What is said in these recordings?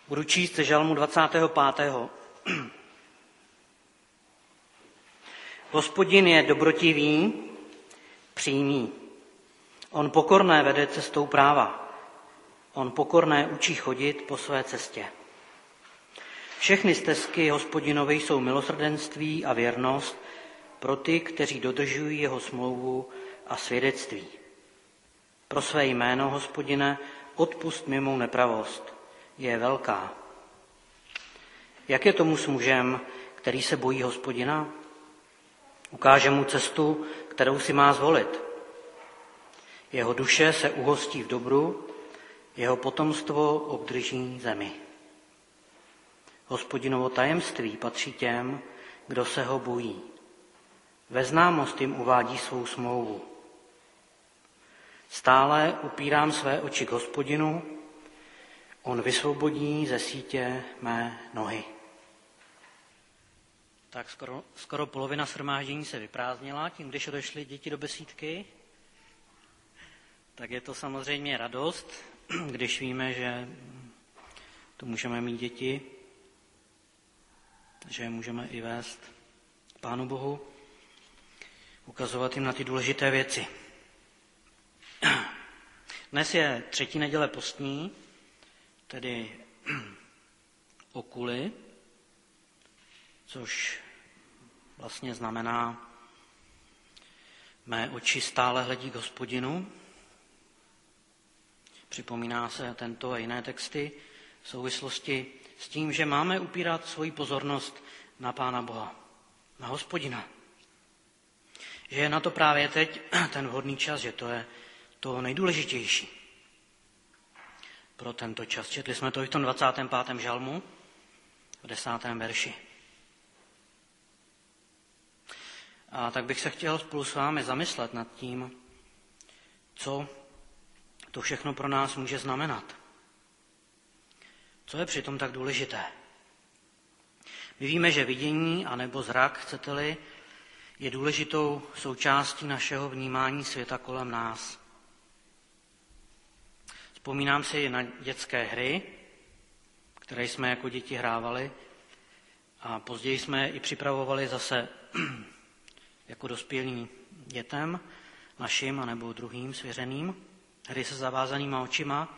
Budu číst ze žalmu 25. Hospodin je dobrotivý, přímý. On pokorné vede cestou práva. On pokorné učí chodit po své cestě. Všechny stezky Hospodinovi jsou milosrdenství a věrnost pro ty, kteří dodržují jeho smlouvu a svědectví. Pro své jméno, Hospodine, odpusť mi mou nepravost. Je velká. Jak je tomu s mužem, který se bojí Hospodina? Ukáže mu cestu, kterou si má zvolit. Jeho duše se uhostí v dobru, jeho potomstvo obdrží zemi. Hospodinovo tajemství patří těm, kdo se ho bojí. Ve známost jim uvádí svou smlouvu. Stále upírám své oči k Hospodinu, on vysvobodí ze sítě mé nohy. Tak skoro polovina shromáždění se vyprázdnila, tím, když odešly děti do besídky. Tak je to samozřejmě radost, když víme, že tu můžeme mít děti, že je můžeme i vést Pánu Bohu, ukazovat jim na ty důležité věci. Dnes je 3. neděle postní, tedy okuly, což vlastně znamená, mé oči stále hledí k Hospodinu. Připomíná se tento a jiné texty v souvislosti s tím, že máme upírat svoji pozornost na Pána Boha, na Hospodina. Že je na to právě teď ten vhodný čas, že to je to nejdůležitější pro tento čas. Četli jsme to i v tom 25. žalmu, v 10. verši. A tak bych se chtěl spolu s vámi zamyslet nad tím, co to všechno pro nás může znamenat. Co je přitom tak důležité? My víme, že vidění, anebo zrak, chcete-li, je důležitou součástí našeho vnímání světa kolem nás. Vzpomínám si na dětské hry, které jsme jako děti hrávali a později jsme i připravovali zase jako dospělí dětem, našim anebo druhým svěřeným, hry se zavázanýma očima,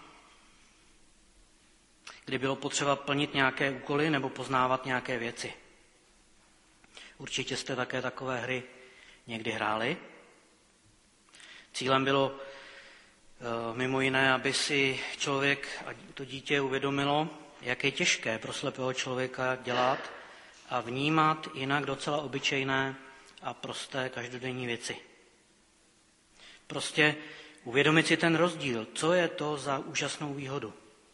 kdy bylo potřeba plnit nějaké úkoly nebo poznávat nějaké věci. Určitě jste také takové hry někdy hráli. Cílem bylo mimo jiné, aby si člověk a to dítě uvědomilo, jak je těžké pro slepého člověka dělat a vnímat jinak docela obyčejné a prosté každodenní věci. Prostě uvědomit si ten rozdíl, co je to za úžasnou výhodu.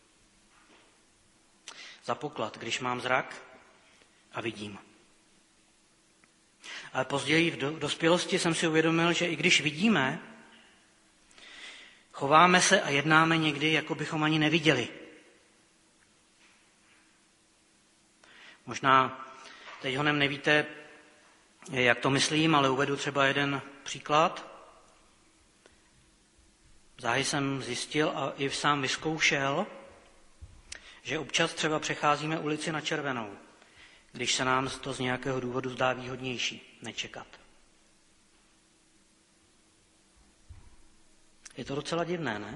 Za poklad, když mám zrak a vidím. Ale později v dospělosti jsem si uvědomil, že i když vidíme, chováme se a jednáme někdy, jako bychom ani neviděli. Možná teď honem nevíte, jak to myslím, ale uvedu třeba jeden příklad. Záhy jsem zjistil a i sám vyzkoušel, že občas třeba přecházíme ulici na červenou, když se nám to z nějakého důvodu zdá výhodnější nečekat. Je to docela divné, ne?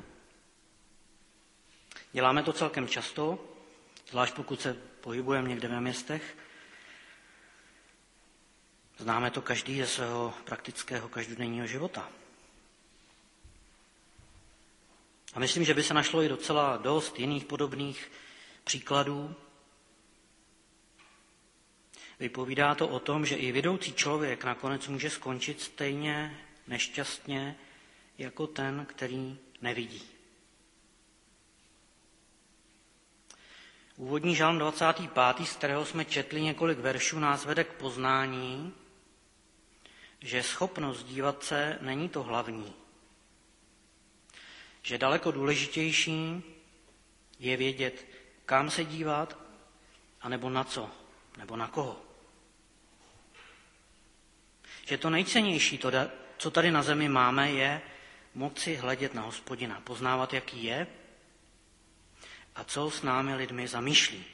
Děláme to celkem často, zvlášť pokud se pohybujeme někde ve městech. Známe to každý ze svého praktického každodenního života. A myslím, že by se našlo i docela dost jiných podobných příkladů. Vypovídá to o tom, že i vidoucí člověk nakonec může skončit stejně nešťastně jako ten, který nevidí. Úvodní žalm 25., z kterého jsme četli několik veršů, nás vede k poznání, že schopnost dívat se není to hlavní. Že daleko důležitější je vědět, kam se dívat, anebo na co, nebo na koho. Že to nejcennější, co tady na zemi máme, je moci hledět na Hospodina, poznávat, jaký je a co s námi lidmi zamýšlí.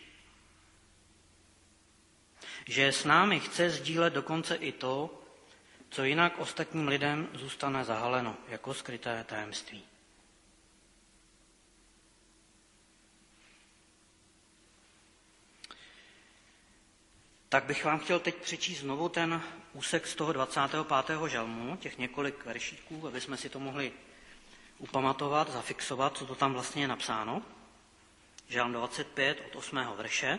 Že s námi chce sdílet dokonce i to, co jinak ostatním lidem zůstane zahaleno jako skryté tajemství. Tak bych vám chtěl teď přečíst znovu ten úsek z toho 25. žalmu, těch několik veršíků, aby jsme si to mohli upamatovat, zafixovat, co to tam vlastně je napsáno. Žalm 25 od 8. verše.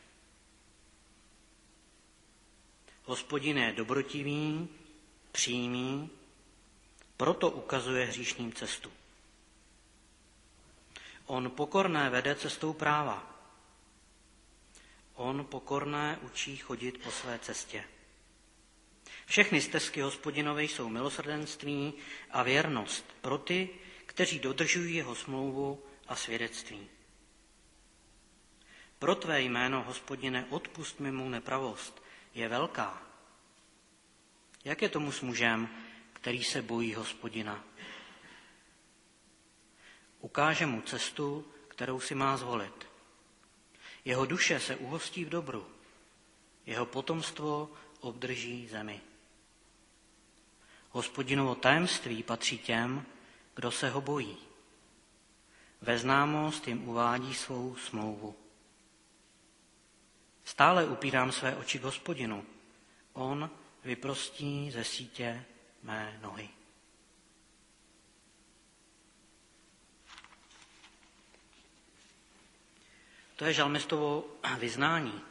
Hospodin je dobrotivý, přímý, proto ukazuje hříšným cestu. On pokorné vede cestou práva. On pokorné učí chodit po své cestě. Všechny stezky Hospodinové jsou milosrdenství a věrnost pro ty, kteří dodržují jeho smlouvu a svědectví. Pro tvé jméno, Hospodine, odpusť mi mou nepravost, je velká. Jak je tomu s mužem, který se bojí Hospodina? Ukáže mu cestu, kterou si má zvolit. Jeho duše se uhostí v dobru, jeho potomstvo obdrží zemi. Hospodinovo tajemství patří těm, kdo se ho bojí. Ve známost jim uvádí svou smlouvu. Stále upírám své oči k Hospodinu. On vyprostí ze sítě mé nohy. To je žalmistovo vyznání.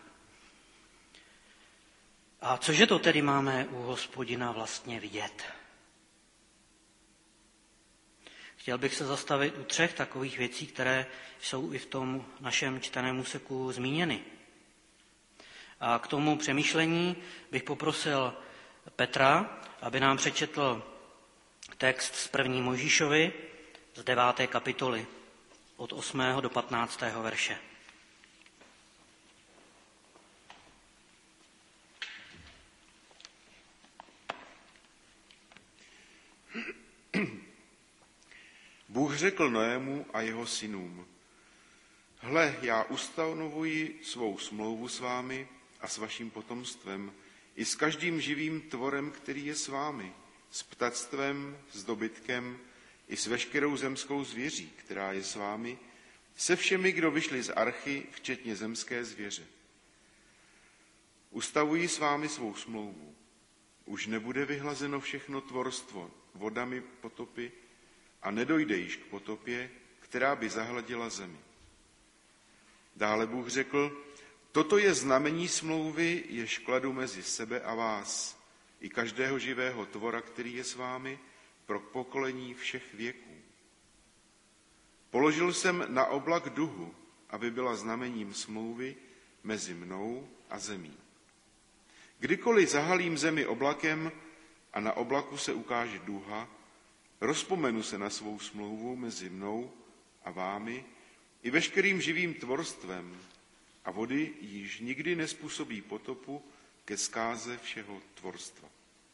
A cože to tedy máme u Hospodina vlastně vidět? Chtěl bych se zastavit u 3 takových věcí, které jsou i v tom našem čteném úseku zmíněny. A k tomu přemýšlení bych poprosil Petra, aby nám přečetl text z 1. Mojžíšovi z 9. kapitoly od 8. do 15. verše. Bůh řekl Noému a jeho synům: Hle, já ustanovuji svou smlouvu s vámi a s vaším potomstvem, i s každým živým tvorem, který je s vámi, s ptactvem, s dobytkem, i s veškerou zemskou zvěří, která je s vámi, se všemi, kdo vyšli z archy, včetně zemské zvěře. Ustavuji s vámi svou smlouvu. Už nebude vyhlazeno všechno tvorstvo vodami potopy a nedojde již k potopě, která by zahladila zemi. Dále Bůh řekl: Toto je znamení smlouvy, jež kladu mezi sebe a vás, i každého živého tvora, který je s vámi, pro pokolení všech věků. Položil jsem na oblak duhu, aby byla znamením smlouvy mezi mnou a zemí. Kdykoliv zahalím zemi oblakem a na oblaku se ukáže duha, rozpomenu se na svou smlouvu mezi mnou a vámi i veškerým živým tvorstvem, a vody již nikdy nezpůsobí potopu ke zkáze všeho tvorstva.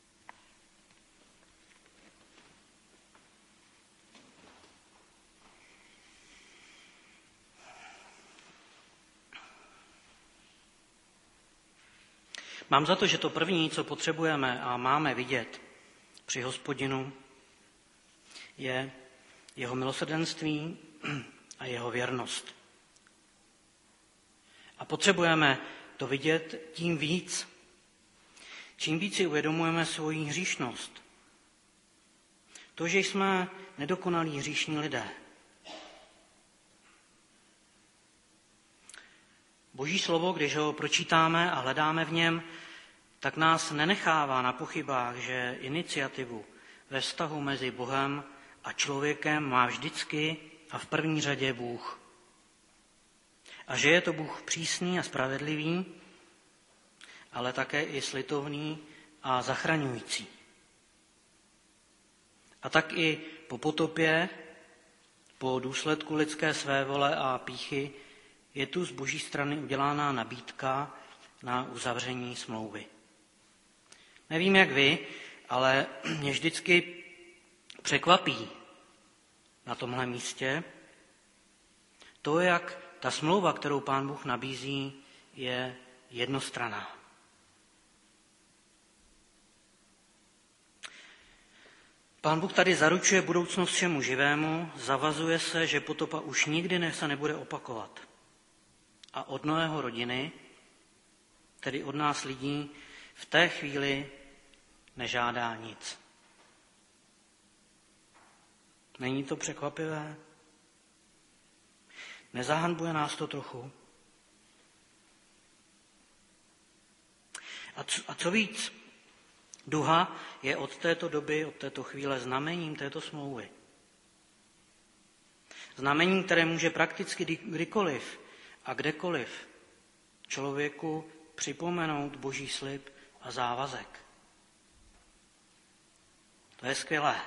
Mám za to, že to první, co potřebujeme a máme vidět při Hospodinu, je jeho milosrdenství a jeho věrnost. A potřebujeme to vidět tím víc, čím víc si uvědomujeme svoji hříšnost. To, že jsme nedokonalí hříšní lidé. Boží slovo, když ho pročítáme a hledáme v něm, tak nás nenechává na pochybách, že iniciativu ve vztahu mezi Bohem a člověkem má vždycky a v první řadě Bůh. A že je to Bůh přísný a spravedlivý, ale také i slitovný a zachraňující. A tak i po potopě, po důsledku lidské svévole a pýchy, je tu z Boží strany udělána nabídka na uzavření smlouvy. Nevím, jak vy, ale mě vždycky překvapí na tomhle místě to, jak Ta smlouva, kterou Pán Bůh nabízí, je jednostranná. Pán Bůh tady zaručuje budoucnost všemu živému, zavazuje se, že potopa už nikdy se nebude opakovat. A od Noého rodiny, tedy od nás lidí, v té chvíli nežádá nic. Není to překvapivé? Nezahanbuje nás to trochu? A co víc, duha je od této doby, od této chvíle znamením této smlouvy. Znamením, které může prakticky kdykoliv a kdekoliv člověku připomenout Boží slib a závazek. To je skvělé.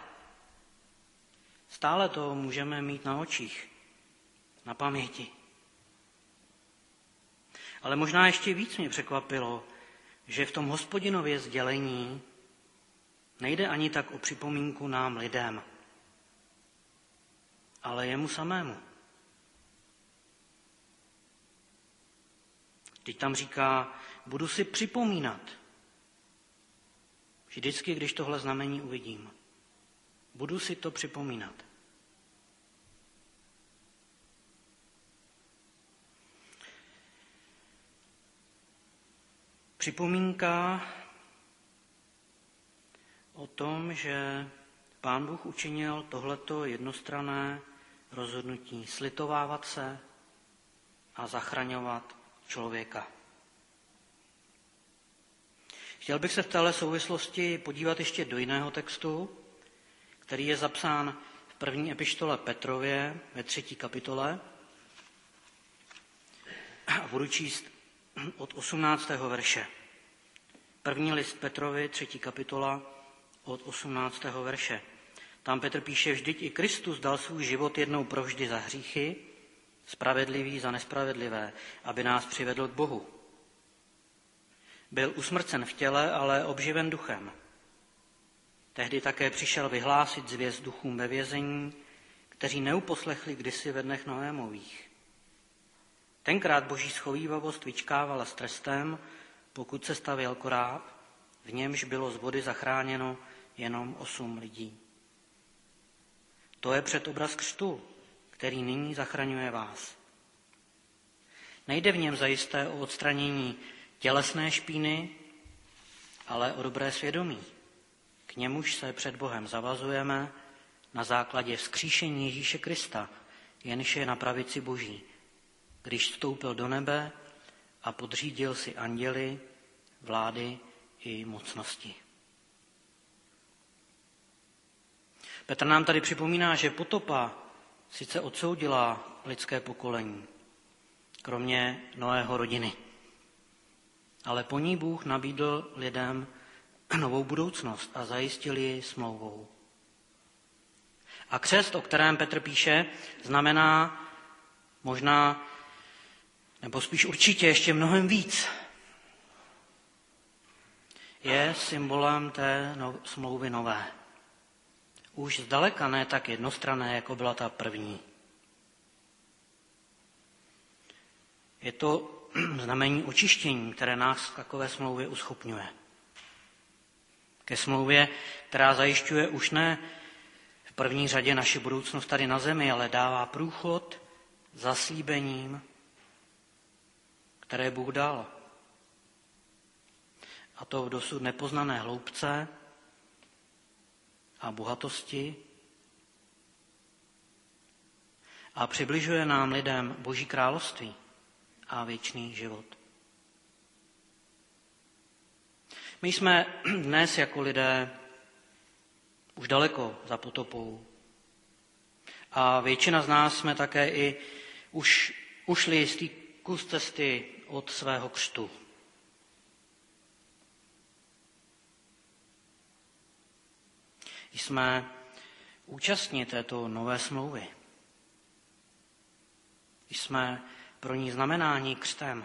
Stále to můžeme mít na očích, na paměti. Ale možná ještě víc mě překvapilo, že v tom Hospodinově sdělení nejde ani tak o připomínku nám lidem, ale jemu samému. Teď tam říká, budu si připomínat. Vždycky, když tohle znamení uvidím. Budu si to připomínat. Připomínka o tom, že Pán Bůh učinil tohleto jednostranné rozhodnutí slitovávat se a zachraňovat člověka. Chtěl bych se v této souvislosti podívat ještě do jiného textu, který je zapsán v první epištole Petrově ve 3. kapitole. A budu číst od 18. verše. První list Petrovi, 3. kapitola, od 18. verše. Tam Petr píše, vždyť i Kristus dal svůj život jednou provždy za hříchy, spravedlivý za nespravedlivé, aby nás přivedl k Bohu. Byl usmrcen v těle, ale obživen duchem. Tehdy také přišel vyhlásit zvěst duchům ve vězení, kteří neuposlechli kdysi ve dnech Noémových. Tenkrát Boží schovívavost vyčkávala s trestem, pokud se stavěl koráb, v němž bylo z vody zachráněno jenom 8 lidí. To je předobraz křtu, který nyní zachraňuje vás. Nejde v něm zajisté o odstranění tělesné špíny, ale o dobré svědomí. K němuž se před Bohem zavazujeme na základě vzkříšení Ježíše Krista, jenž je na pravici Boží, když vstoupil do nebe a podřídil si anděly, vlády i mocnosti. Petr nám tady připomíná, že potopa sice odsoudila lidské pokolení, kromě Noého rodiny, ale po ní Bůh nabídl lidem novou budoucnost a zajistil ji smlouvou. A křest, o kterém Petr píše, znamená možná, nebo spíš určitě ještě mnohem víc. Je symbolem té smlouvy nové. Už zdaleka ne tak jednostranné, jako byla ta první. Je to znamení očištění, které nás v takové smlouvě uschopňuje. Ke smlouvě, která zajišťuje už ne v první řadě naši budoucnost tady na zemi, ale dává průchod zaslíbením, které Bůh dal. A to v dosud nepoznané hloubce a bohatosti. A přibližuje nám lidem Boží království a věčný život. My jsme dnes jako lidé už daleko za potopou. A většina z nás jsme také i už ušli jistý kus cesty od svého křtu. Jsme účastní této nové smlouvy. Jsme pro ní znamenáni křtem.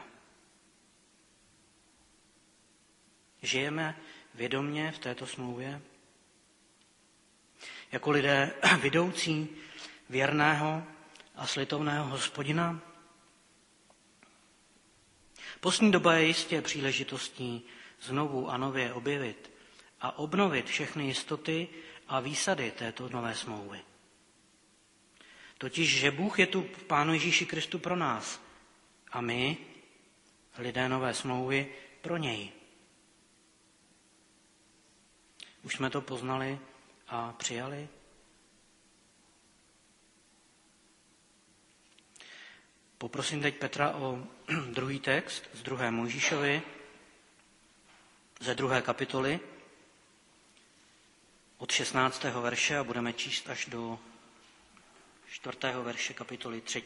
Žijeme vědomě v této smlouvě jako lidé vidoucí věrného a slitovného Hospodina. Postní doba je jistě příležitostí znovu a nově objevit a obnovit všechny jistoty a výsady této nové smlouvy. Totiž, že Bůh je tu v Pánu Ježíši Kristu pro nás a my, lidé nové smlouvy, pro něj. Už jsme to poznali a přijali? Poprosím teď Petra o druhý text z 2. Mojžíšovi, ze 2. kapitoly, od 16. verše a budeme číst až do 4. verše kapitoly 3.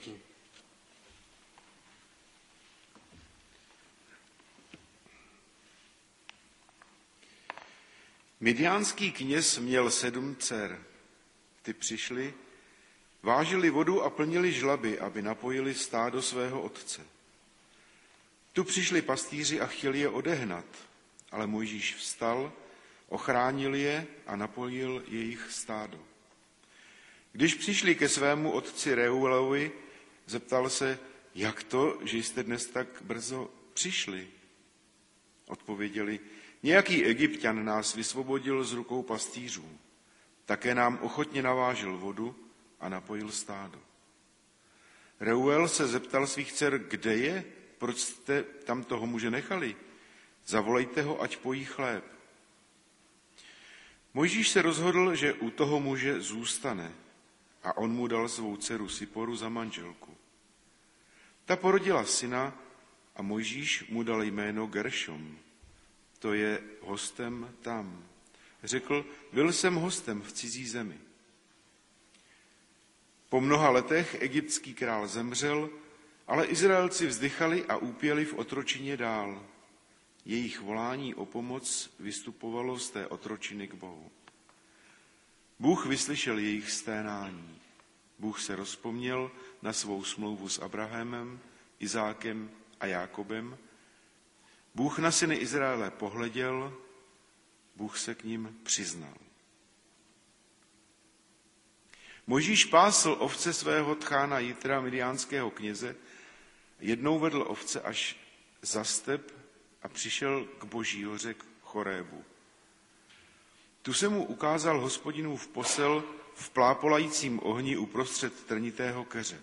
Midiánský kněz měl 7 dcer. Ty přišli, vážili vodu a plnili žlaby, aby napojili stádo svého otce. Tu přišli pastýři a chtěli je odehnat, ale Mojžíš vstal, ochránil je a napojil jejich stádo. Když přišli ke svému otci Reuelovi, zeptal se, jak to, že jste dnes tak brzo přišli? Odpověděli, nějaký Egypťan nás vysvobodil z rukou pastýřů. Také nám ochotně navážil vodu a napojil stádo. Reuel se zeptal svých dcer, kde je? Proč jste tam toho muže nechali? Zavolejte ho, ať pojí chléb. Mojžíš se rozhodl, že u toho muže zůstane a on mu dal svou dceru Siporu za manželku. Ta porodila syna a Mojžíš mu dal jméno Geršom. To je hostem tam. Řekl, byl jsem hostem v cizí zemi. Po mnoha letech egyptský král zemřel, ale Izraelci vzdychali a úpěli v otročině dál. Jejich volání o pomoc vystupovalo z té otročiny k Bohu. Bůh vyslyšel jejich sténání. Bůh se rozpomněl na svou smlouvu s Abrahamem, Izákem a Jákobem. Bůh na syny Izraele pohleděl, Bůh se k ním přiznal. Mojžíš pásl ovce svého tchána Jitra, midiánského kněze, jednou vedl ovce až za step a přišel k Boží hoře Chorébu. Tu se mu ukázal Hospodinův posel v plápolajícím ohni uprostřed trnitého keře.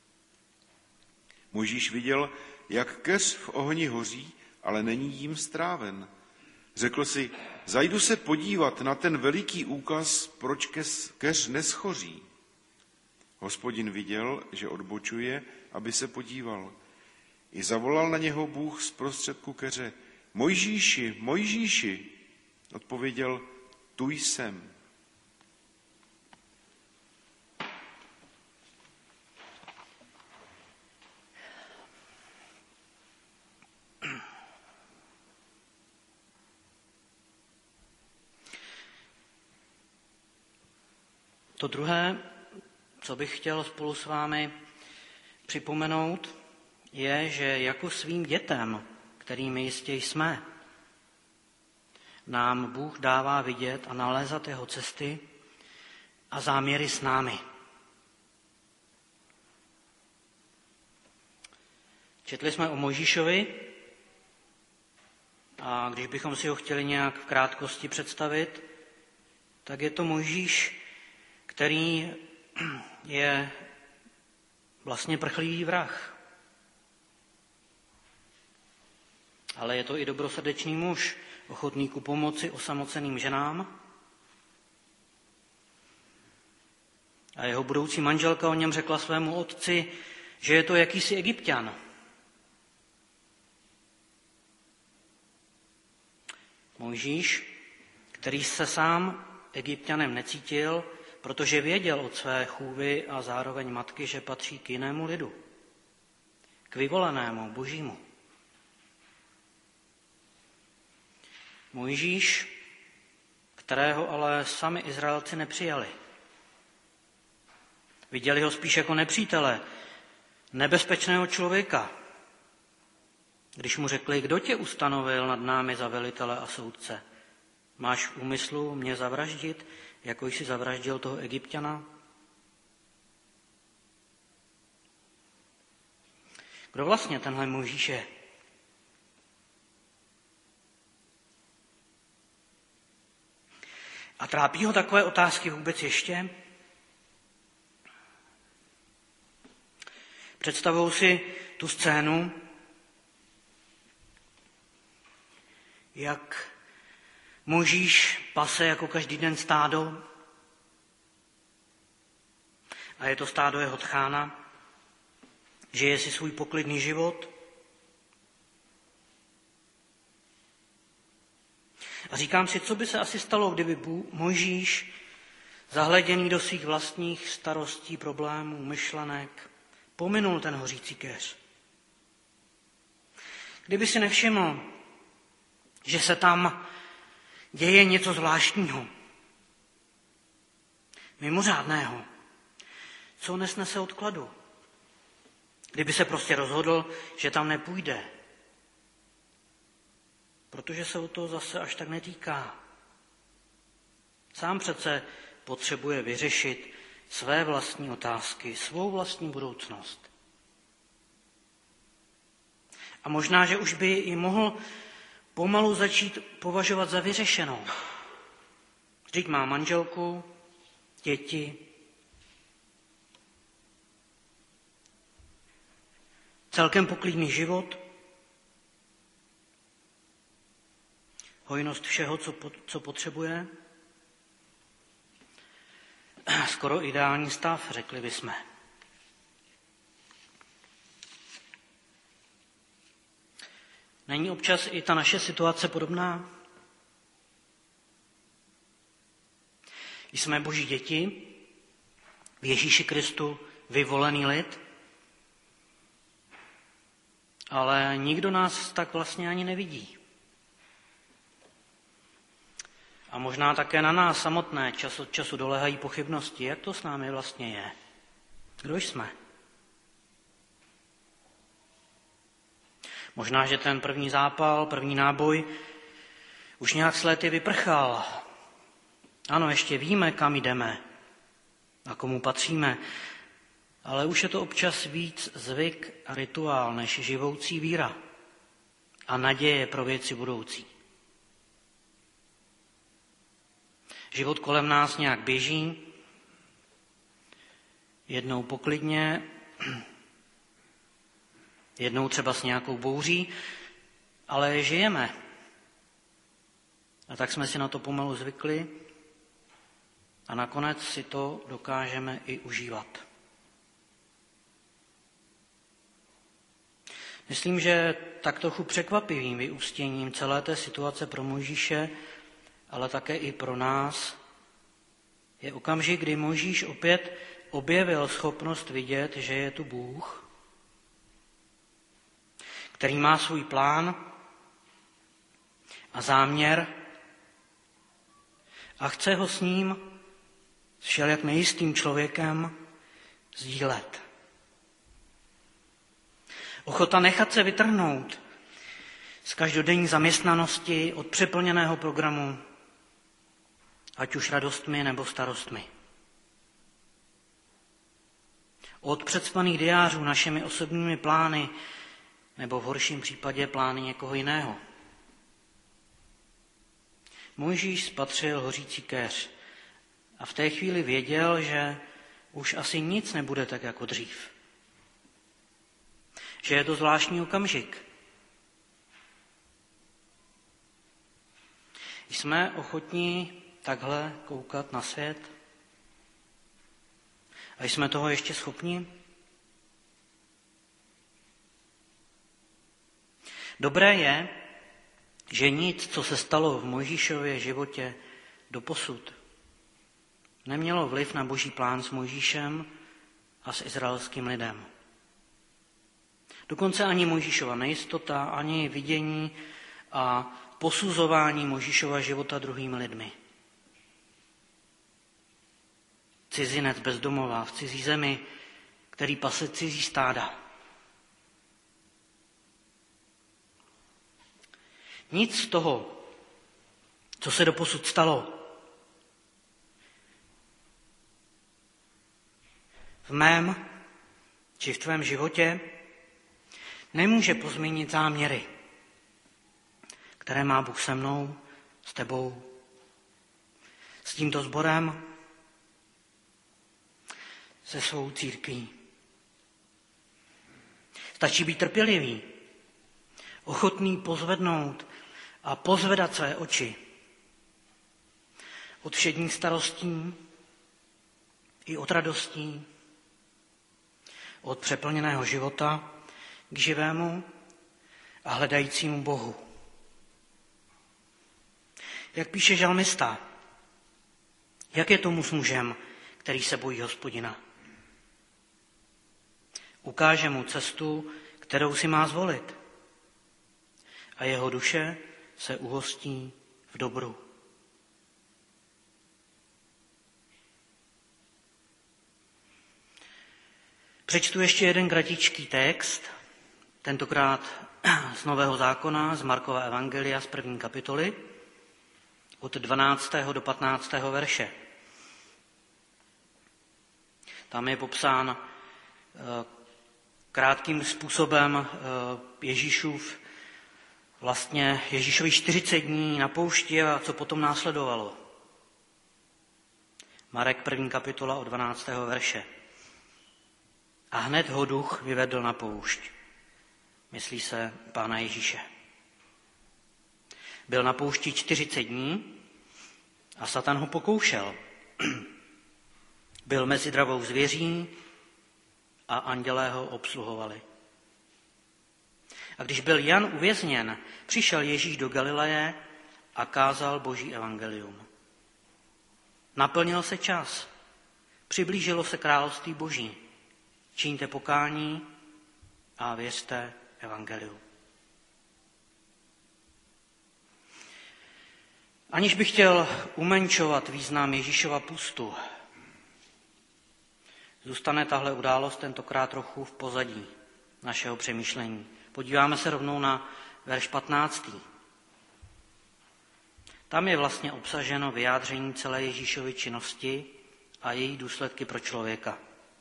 Mojžíš viděl, jak keř v ohni hoří, ale není jím stráven. Řekl si, zajdu se podívat na ten veliký úkaz, proč keř neschoří. Hospodin viděl, že odbočuje, aby se podíval. I zavolal na něho Bůh z prostředku keře. Mojžíši, Mojžíši, odpověděl, tu jsem. To druhé, co bych chtěl spolu s vámi připomenout, je, že jako svým dětem, kterými jistě jsme, nám Bůh dává vidět a nalézat jeho cesty a záměry s námi. Četli jsme o Mojžíšovi a když bychom si ho chtěli nějak v krátkosti představit, tak je to Mojžíš, který je vlastně prchlivý vrah. Ale je to i dobrosrdečný muž, ochotný ku pomoci osamoceným ženám. A jeho budoucí manželka o něm řekla svému otci, že je to jakýsi Egypťan. Mojžíš, který se sám Egypťanem necítil, protože věděl od své chůvy a zároveň matky, že patří k jinému lidu, k vyvolenému Božímu. Mojžíš, kterého ale sami Izraelci nepřijali. Viděli ho spíš jako nepřítele, nebezpečného člověka. Když mu řekli, kdo tě ustanovil nad námi za velitele a soudce, máš v úmyslu mě zavraždit, jako jsi zavraždil toho Egypťana? Kdo vlastně tenhle Mojžíš je? Trápí ho takové otázky vůbec ještě? Představuju si tu scénu, jak Mojžíš pase jako každý den stádo a je to stádo jeho tchána, žije si svůj poklidný život a říkám si, co by se asi stalo, kdyby Mojžíš, zahleděný do svých vlastních starostí, problémů, myšlenek, pominul ten hořící keř. Kdyby si nevšiml, že se tam děje něco zvláštního, mimořádného, co nesnese odkladu. Kdyby se prostě rozhodl, že tam nepůjde, protože se o to zase až tak netýká. Sám přece potřebuje vyřešit své vlastní otázky, svou vlastní budoucnost. A možná, že už by ji mohl pomalu začít považovat za vyřešenou. Vždyť má manželku, děti, celkem poklidný život, hojnost všeho, co potřebuje, skoro ideální stav, řekli bychom. Není občas i ta naše situace podobná? Jsme Boží děti, v Ježíši Kristu vyvolený lid, ale nikdo nás tak vlastně ani nevidí. A možná také na nás samotné čas od času doléhají pochybnosti, jak to s námi vlastně je. Kdo jsme? Možná, že ten první zápal, první náboj už nějak s lety vyprchal. Ano, ještě víme, kam jdeme a komu patříme, ale už je to občas víc zvyk a rituál než živoucí víra a naděje pro věci budoucí. Život kolem nás nějak běží, jednou poklidně, jednou třeba s nějakou bouří, ale žijeme. A tak jsme si na to pomalu zvykli a nakonec si to dokážeme i užívat. Myslím, že tak trochu překvapivým vyústěním celé té situace pro Mojžíše, ale také i pro nás, je okamžik, kdy Mojžíš opět objevil schopnost vidět, že je tu Bůh, který má svůj plán a záměr a chce ho s ním, s všelijak nejistým člověkem, sdílet. Ochota nechat se vytrhnout z každodenní zaměstnanosti, od přeplněného programu, ať už radostmi nebo starostmi. Od předspaných diářů našimi osobními plány nebo v horším případě plány někoho jiného. Mojžíš spatřil hořící keř a v té chvíli věděl, že už asi nic nebude tak jako dřív. Že je to zvláštní okamžik. Jsme ochotní takhle koukat na svět? A jsme toho ještě schopni? Dobré je, že nic, co se stalo v Mojžíšově životě doposud, nemělo vliv na Boží plán s Mojžíšem a s izraelským lidem. Dokonce ani Mojžíšova nejistota, ani vidění a posuzování Mojžíšova života druhými lidmi. Cizinec bez domova v cizí zemi, který pase cizí stáda. Nic z toho, co se doposud stalo, v mém či v tvém životě nemůže pozměnit záměry, které má Bůh se mnou, s tebou, s tímto sborem, se svou církví. Stačí být trpělivý, ochotný pozvednout a pozvedat své oči od všedních starostí i od radostí, od přeplněného života k živému a hledajícímu Bohu. Jak píše žalmista, jak je tomu s mužem, který se bojí Hospodina? Ukáže mu cestu, kterou si má zvolit, a jeho duše se uhostí v dobru. Přečtu ještě jeden kratičký text, tentokrát z Nového zákona, z Markova evangelia z 1. kapitoly, od 12. do 15. verše. Tam je popsán krátkým způsobem Ježíšovi 40 dní na poušti a co potom následovalo. Marek 1. kapitola od 12. verše. A hned ho duch vyvedl na poušť. Myslí se Pána Ježíše. Byl na poušti 40 dní a Satan ho pokoušel. Byl mezi dravou zvěří a andělé ho obsluhovali. A když byl Jan uvězněn, přišel Ježíš do Galileje a kázal Boží evangelium. Naplnil se čas, přiblížilo se království Boží. Čiňte pokání a věřte evangeliu. Aniž bych chtěl umenšovat význam Ježíšova půstu, zůstane tahle událost tentokrát trochu v pozadí našeho přemýšlení. Podíváme se rovnou na verš 15. Tam je vlastně obsaženo vyjádření celé Ježíšovy činnosti a její důsledky pro člověka.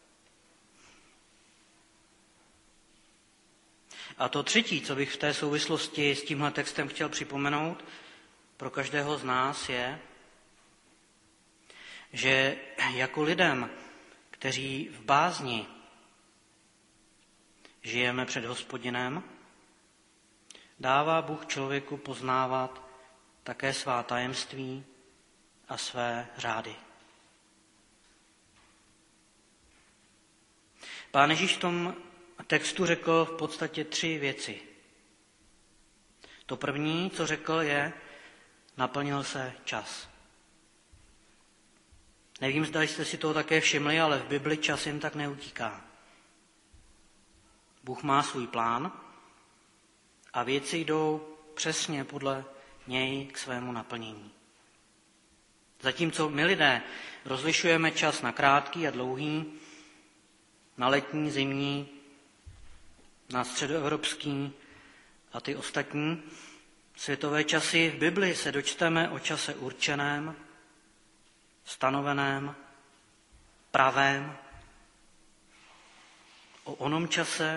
A to třetí, co bych v té souvislosti s tímhle textem chtěl připomenout pro každého z nás je, že jako lidem, kteří v bázni žijeme před Hospodinem, dává Bůh člověku poznávat také svá tajemství a své řády. Pán Ježíš v tom textu řekl v podstatě 3 věci. To první, co řekl, je, naplnil se čas. Nevím, zda jste si toho také všimli, ale v Bibli čas jen tak neutíká. Bůh má svůj plán a věci jdou přesně podle něj k svému naplnění. Zatímco my lidé rozlišujeme čas na krátký a dlouhý, na letní, zimní, na středoevropský a ty ostatní světové časy, v Bibli se dočteme o čase určeném, stanoveném, pravém, o onom čase,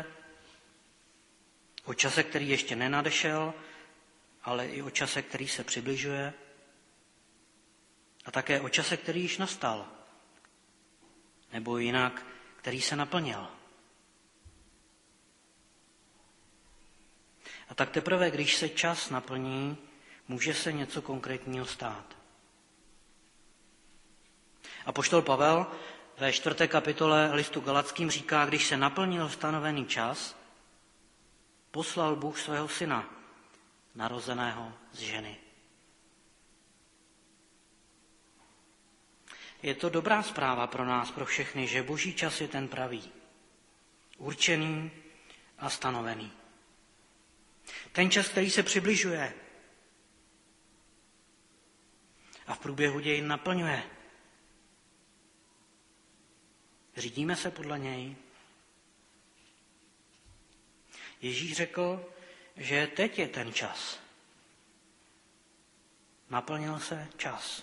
o čase, který ještě nenadešel, ale i o čase, který se přibližuje, a také o čase, který již nastal, nebo jinak, který se naplnil. A tak teprve, když se čas naplní, může se něco konkrétního stát. Apoštol Pavel ve 4. kapitole listu Galackým říká, když se naplnil stanovený čas, poslal Bůh svého syna, narozeného z ženy. Je to dobrá zpráva pro nás, pro všechny, že Boží čas je ten pravý, určený a stanovený. Ten čas, který se přibližuje a v průběhu dějin naplňuje. Řídíme se podle něj. Ježíš řekl, že teď je ten čas. Naplnil se čas.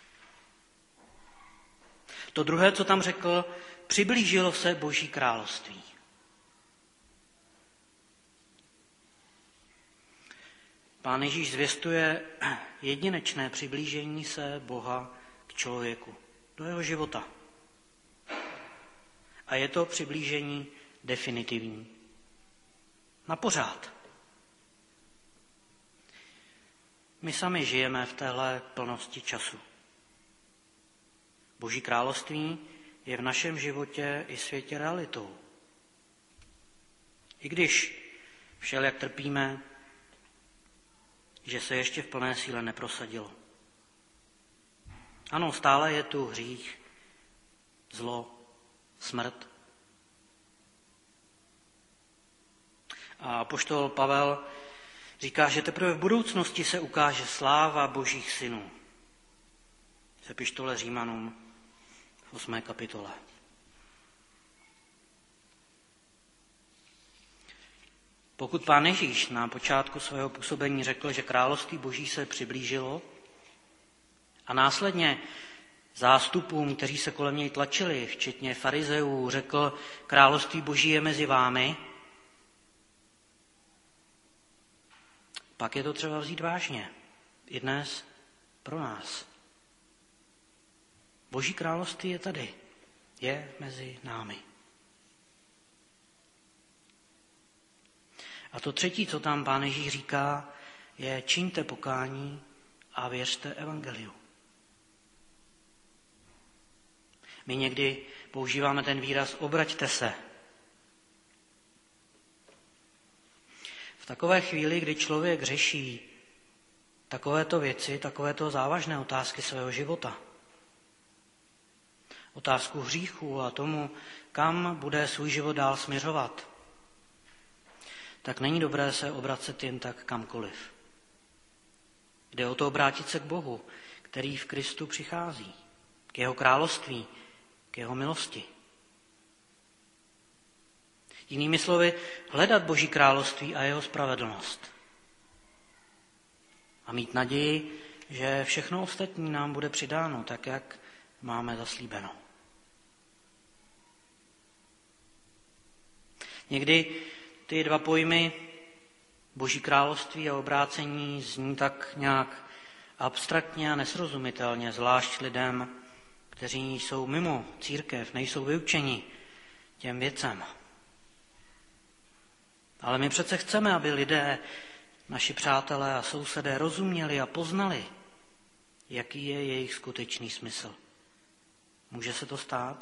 To druhé, co tam řekl, přiblížilo se Boží království. Pán Ježíš zvěstuje jedinečné přiblížení se Boha k člověku, do jeho života. A je to přiblížení definitivní. Na pořád. My sami žijeme v téhle plnosti času. Boží království je v našem životě i světě realitou. I když všelijak trpíme, že se ještě v plné síle neprosadilo. Ano, stále je tu hřích, zlo, smrt. A apoštol Pavel říká, že teprve v budoucnosti se ukáže sláva božích synů. Z epištole Římanům v 8. kapitole. Pokud Pán Ježíš na počátku svého působení řekl, že království boží se přiblížilo a následně zástupům, kteří se kolem něj tlačili, včetně farizeů, řekl, království boží je mezi vámi, pak je to třeba vzít vážně. I dnes pro nás. Boží království je tady. Je mezi námi. A to třetí, co tam Pán Ježíš říká, je čiňte pokání a věřte evangeliu. My někdy používáme ten výraz obraťte se. V takové chvíli, kdy člověk řeší takovéto věci, takovéto závažné otázky svého života, otázku hříchu a tomu, kam bude svůj život dál směřovat, tak není dobré se obracet jen tak kamkoliv. Jde o to obrátit se k Bohu, který v Kristu přichází, k jeho království, k jeho milosti. Jinými slovy, hledat Boží království a jeho spravedlnost. A mít naději, že všechno ostatní nám bude přidáno, tak jak máme zaslíbeno. Někdy ty dva pojmy Boží království a obrácení zní tak nějak abstraktně a nesrozumitelně, zvlášť lidem, kteří jsou mimo církev, nejsou vyučeni těm věcem. Ale my přece chceme, aby lidé, naši přátelé a sousedé rozuměli a poznali, jaký je jejich skutečný smysl. Může se to stát?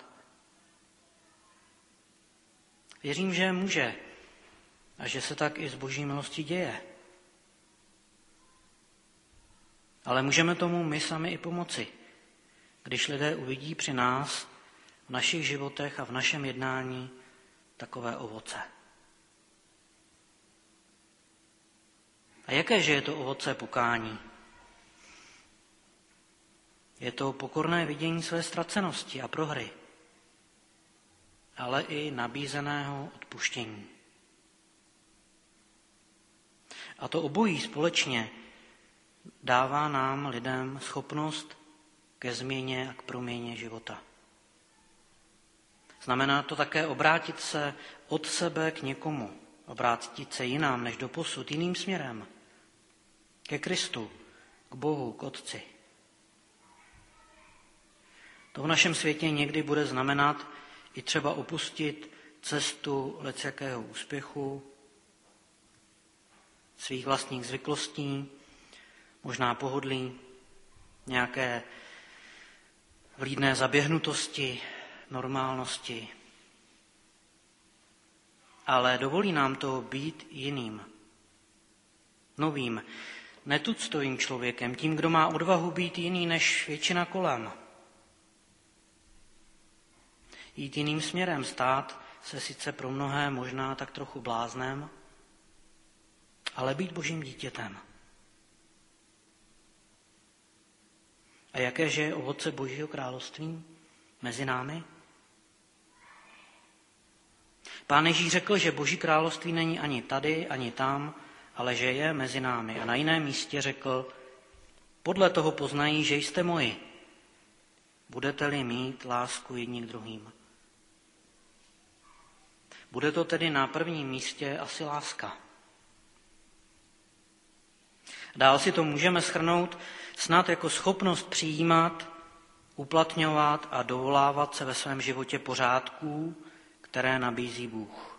Věřím, že může a že se tak i z Boží milosti děje. Ale můžeme tomu my sami i pomoci, když lidé uvidí při nás, v našich životech a v našem jednání takové ovoce. A jakéže je to ovoce pokání? Je to pokorné vidění své ztracenosti a prohry, ale i nabízeného odpuštění. A to obojí společně dává nám, lidem, schopnost ke změně a k proměně života. Znamená to také obrátit se od sebe k někomu, obrátit se jinam než doposud, jiným směrem, ke Kristu, k Bohu, k Otci. To v našem světě někdy bude znamenat i třeba opustit cestu lecjakého úspěchu, svých vlastních zvyklostí, možná pohodlí, nějaké vlídné zaběhnutosti, normálnosti. Ale dovolí nám to být jiným, novým, netuctovým člověkem, tím, kdo má odvahu být jiný než většina kolem. Jít jiným směrem, stát se sice pro mnohé možná tak trochu bláznem, ale být Božím dítětem. A jakéže je ovoce Božího království mezi námi? Pán Ježíš řekl, že Boží království není ani tady, ani tam, ale že je mezi námi. A na jiném místě řekl, podle toho poznají, že jste moji, budete-li mít lásku jedni k druhým. Bude to tedy na prvním místě asi láska. Dál si to můžeme shrnout snad jako schopnost přijímat uplatňovat a dovolávat se ve svém životě pořádků, které nabízí Bůh.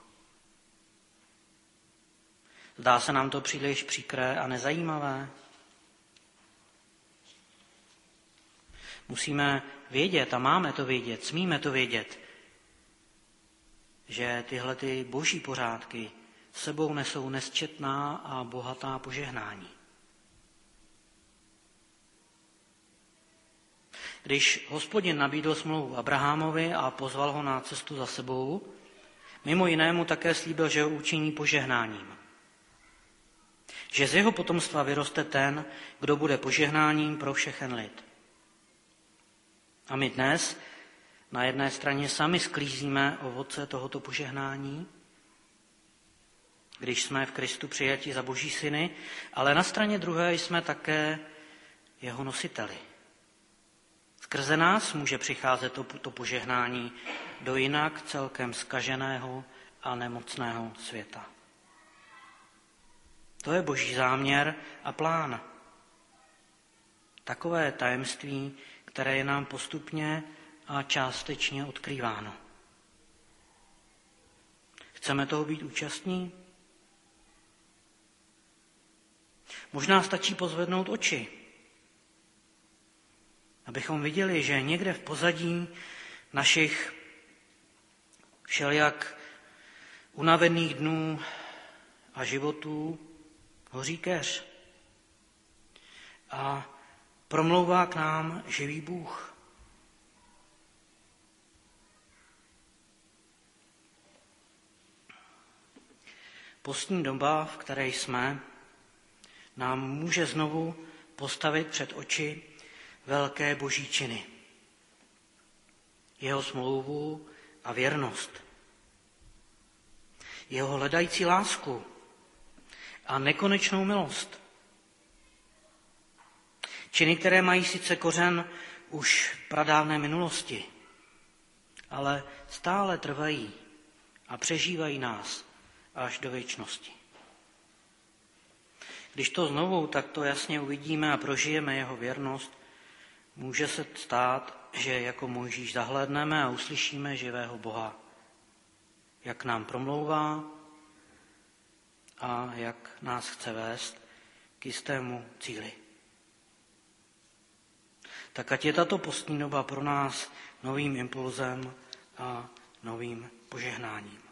Zdá se nám to příliš příkré a nezajímavé? Musíme vědět a máme to vědět, smíme to vědět, že tyhle ty boží pořádky sebou nesou nesčetná a bohatá požehnání. Když Hospodin nabídl smlouvu Abrahamovi a pozval ho na cestu za sebou, mimo jinému také slíbil, že ho učiní požehnáním. Že z jeho potomstva vyroste ten, kdo bude požehnáním pro všechen lid. A my dnes na jedné straně sami sklízíme ovoce tohoto požehnání, když jsme v Kristu přijati za Boží syny, ale na straně druhé jsme také jeho nositeli. Skrze nás může přicházet to požehnání do jinak celkem zkaženého a nemocného světa. To je Boží záměr a plán. Takové tajemství, které je nám postupně a částečně odkrýváno. Chceme toho být účastní? Možná stačí pozvednout oči, abychom viděli, že někde v pozadí našich všelijak unavených dnů a životů hoří keř a promlouvá k nám živý Bůh. Postní doba, v které jsme, nám může znovu postavit před oči velké boží činy. Jeho smlouvu a věrnost. Jeho hledající lásku a nekonečnou milost. Činy, které mají sice kořen už v pradávné minulosti, ale stále trvají a přežívají nás až do věčnosti. Když to znovu takto jasně uvidíme a prožijeme jeho věrnost, může se stát, že jako Mojžíš zahlédneme a uslyšíme živého Boha, jak nám promlouvá a jak nás chce vést k jistému cíli. Tak ať je tato postní doba pro nás novým impulzem a novým požehnáním.